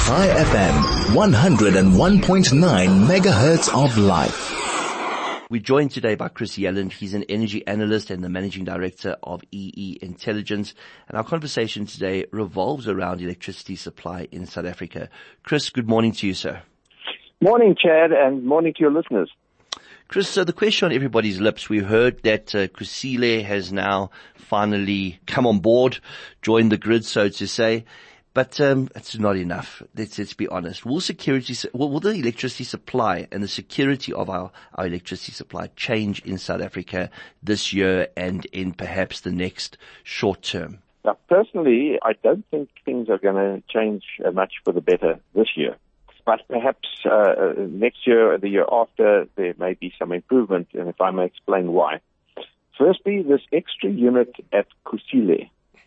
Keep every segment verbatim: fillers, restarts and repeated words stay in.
High F M, one oh one point nine megahertz of life. We're joined today by Chris Yelland. He's an energy analyst and the managing director of E E Intelligence. And our conversation today revolves around electricity supply in South Africa. Chris, good morning to you, sir. Morning, Chad, and morning to your listeners. Chris, so the question on everybody's lips, we heard that uh, Kusile has now finally come on board, joined the grid, so to say. But um, it's not enough. Let's, let's be honest. Will security, will, will the electricity supply and the security of our, our electricity supply change in South Africa this year and in perhaps the next short term? Now, personally, I don't think things are going to change uh, much for the better this year. But perhaps uh, next year or the year after, there may be some improvement, and if I may explain why. Firstly, this extra unit at Kusile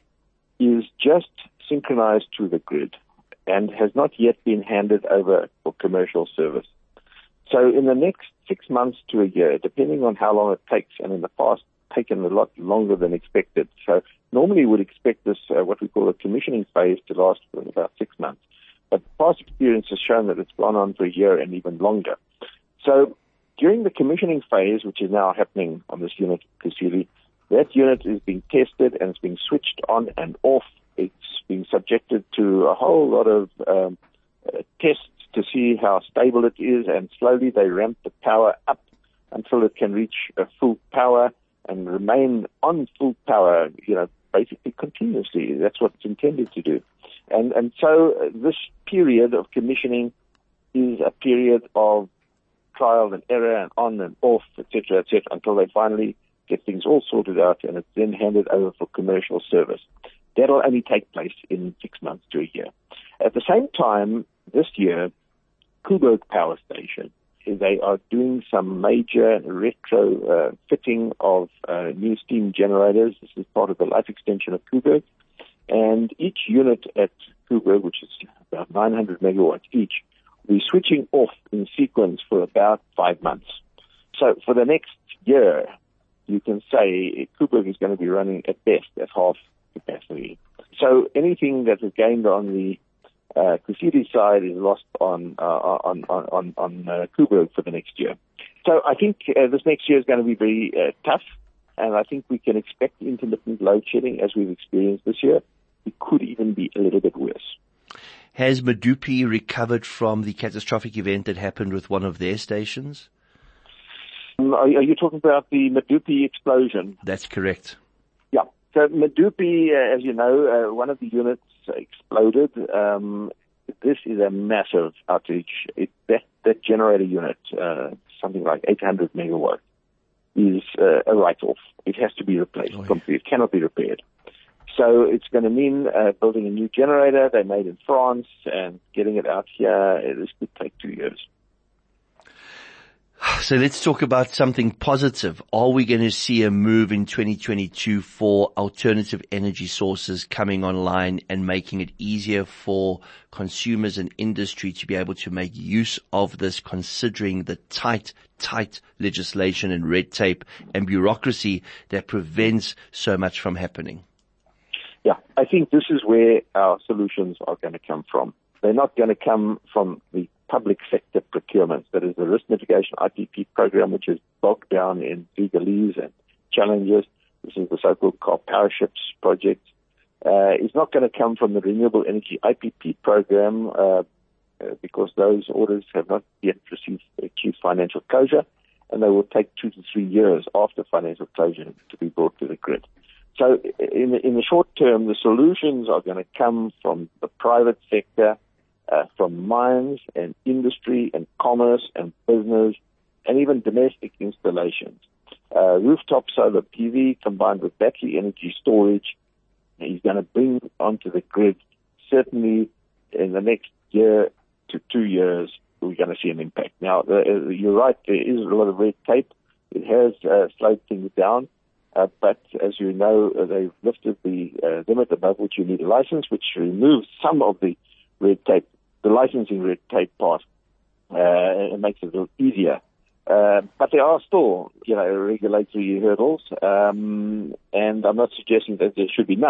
is just synchronized to the grid and has not yet been handed over for commercial service. So in the next six months to a year, depending on how long it takes, and in the past taken a lot longer than expected. So normally we would expect this, uh, what we call a commissioning phase, to last for about six months. But past experience has shown that it's gone on for a year and even longer. So during the commissioning phase, which is now happening on this unit, Kusile, that unit is being tested and it's being switched on and off. It's being subjected to a whole lot of um, uh, tests to see how stable it is, and slowly they ramp the power up until it can reach a full power and remain on full power, you know, basically continuously. That's what it's intended to do. And and so uh, this period of commissioning is a period of trial and error and on and off, et cetera, et cetera, until they finally get things all sorted out and it's then handed over for commercial service. That'll only take place in six months to a year. At the same time, this year, Koeberg Power Station, they are doing some major retro uh, fitting of uh, new steam generators. This is part of the life extension of Koeberg. And each unit at Koeberg, which is about nine hundred megawatts each, will be switching off in sequence for about five months. So for the next year, you can say Koeberg is going to be running at best at half capacity. So anything that is gained on the uh, Kusile side is lost on uh, on on on, on uh, Koeberg for the next year. So I think uh, this next year is going to be very uh, tough, and I think we can expect intermittent load shedding as we've experienced this year. It could even be a little bit worse. Has Medupi recovered from the catastrophic event that happened with one of their stations? Um, are, are you talking about the Medupi explosion? That's correct. Yeah. So Medupi, uh, as you know, uh, one of the units exploded. Um, this is a massive outage. It, that, that generator unit, uh, something like eight hundred megawatts, is uh, a write-off. It has to be replaced oh, yeah. completely. It cannot be repaired. So it's going to mean uh, building a new generator. They made in France, and getting it out here, this could take two years. So let's talk about something positive. Are we going to see a move in twenty twenty-two for alternative energy sources coming online and making it easier for consumers and industry to be able to make use of this, considering the tight, tight legislation and red tape and bureaucracy that prevents so much from happening? Yeah, I think this is where our solutions are going to come from. They're not going to come from the public sector procurements. That is the risk mitigation I P P program, which is bogged down in legalese and challenges. This is the so-called Car Power Ships project. Uh, it's not going to come from the renewable energy I P P program uh, uh, because those orders have not yet received achieved financial closure, and they will take two to three years after financial closure to be brought to the grid. So in the, in the short term, the solutions are going to come from the private sector, uh, from mines and industry and commerce and business, and even domestic installations. Uh, rooftop solar P V combined with battery energy storage is going to bring onto the grid, certainly in the next year to two years, we're going to see an impact. Now, uh, you're right, there is a lot of red tape. It has uh, slowed things down. Uh, but as you know, uh, they've lifted the uh, limit above which you need a license, which removes some of the red tape, the licensing red tape part, uh, and makes it a little easier. Uh, but there are still, you know, regulatory hurdles, um, and I'm not suggesting that there should be none.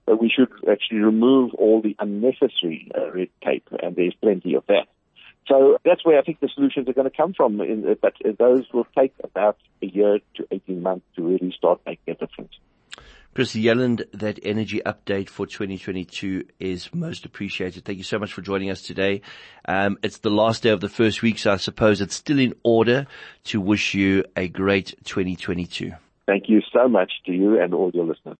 but we should actually remove all the unnecessary uh, red tape, and there's plenty of that. So that's where I think the solutions are going to come from, in, but those will take about a year to eighteen months to really start making a difference. Chris Yelland, that energy update for twenty twenty-two is most appreciated. Thank you so much for joining us today. Um, it's the last day of the first week, so I suppose it's still in order to wish you a great twenty twenty-two. Thank you so much to you and all your listeners.